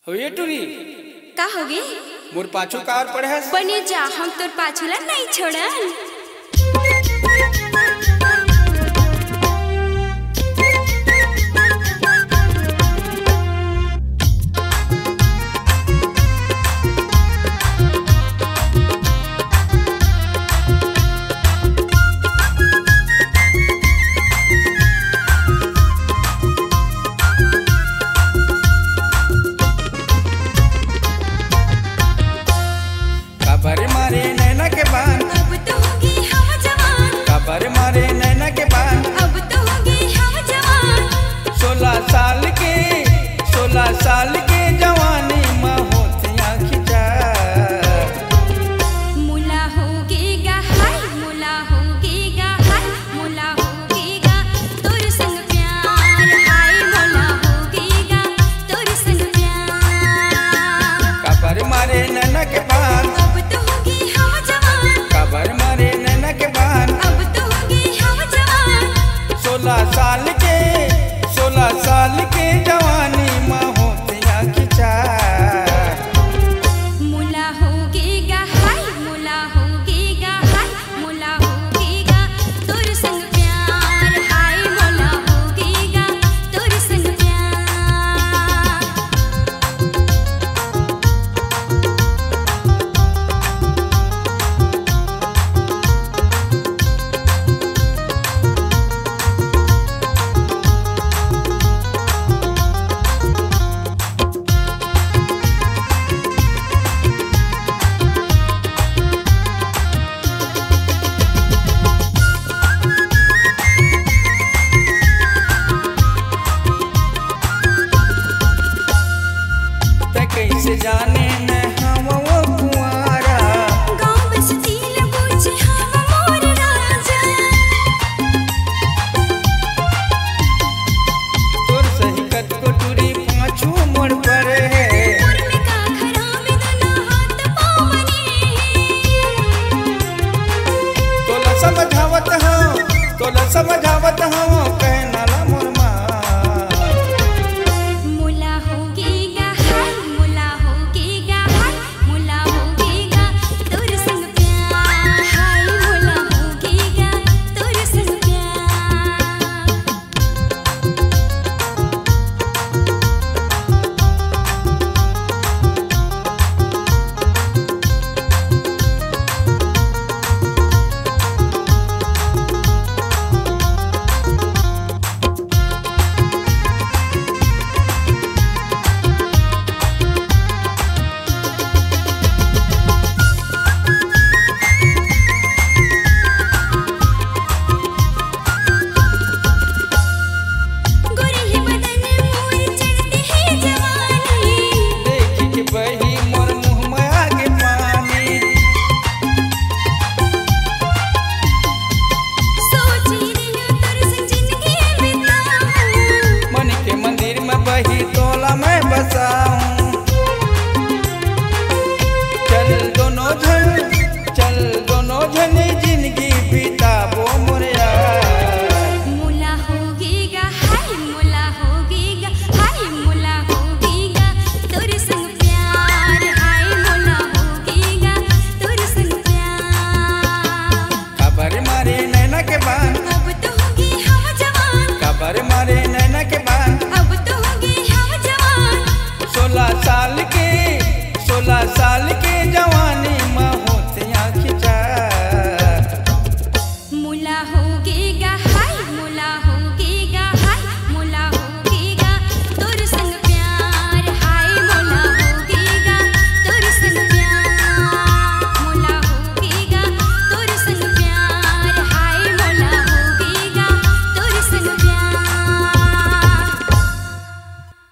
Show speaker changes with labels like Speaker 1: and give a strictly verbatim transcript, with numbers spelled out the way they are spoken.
Speaker 1: होये टूरी
Speaker 2: का होगे
Speaker 1: मोर पाछू कार पड़े है
Speaker 2: बने जा हम तोर पाछूला नहीं छोड़न।
Speaker 1: कबर मारे नैना के बान
Speaker 2: अब तो होगी हम जवान,
Speaker 1: कबर मारे नैना के बान
Speaker 2: अब तो होगी हम जवान।
Speaker 1: सोलह साल के सोलह साल के जवानी में होतियां खिंचा
Speaker 2: मुला होगेगा हाय मुला होगेगा हाय मुला होगेगा तोर संग प्यार हाय मुला होगेगा तोर संग प्यार।
Speaker 1: कबर मारे नैना के बान
Speaker 2: अब तो होगी हम जवान,
Speaker 1: कबर मारे नैना के बान
Speaker 2: अब तो होगी हम जवान।
Speaker 1: सोलह साल के सोलह साल के जवानी में होतियां खिंचा
Speaker 2: मुला होगेगा हाय मुला होगेगा हाय मुला होगेगा तोर संग प्यार हाय मुला होगेगा तोर संग प्यार।
Speaker 1: ते कैसे जाने मैं हम वो कुंवारा
Speaker 2: गाँव बसती लगूचे हम मोर राजा,
Speaker 1: तोर सही कद को टूरी पाछू मोड़ पर है
Speaker 2: मोर में का खरा में दना हाथ पाँव बने।
Speaker 1: तोला समझावत हूँ तोला समझावत हूँ कहना ला मोर माँ
Speaker 2: मुला होगेगा हाय मुला होगेगा हाय मुला होगेगा तोर संग प्यार हाय मुला होगेगा तोर संग प्यार। गोरे ही बदन मोर चढ़ती है जवानी,
Speaker 1: देखी के बही मोर मुँह में आगे पानी
Speaker 2: सोची रही तोर संग जिंदगी बिताऊं।
Speaker 1: मन के मंदिर में बही तोला मैं बसाऊं चल दोनों जन चल दोनों जन जिंदगी बिताबो मोर यार
Speaker 2: मुला होगेगा हाय मुला होगेगा हाय मुला होगेगा तोर संग प्यार हाय मुला होगेगा तोर संग प्यार।
Speaker 1: कबर मारे नैना के बान
Speaker 2: अब तो होगी हम जवान,
Speaker 1: कबर मारे नैना के बान
Speaker 2: अब तो होगी हम जवान।
Speaker 1: सोलह साल के सोलह साल के जवानी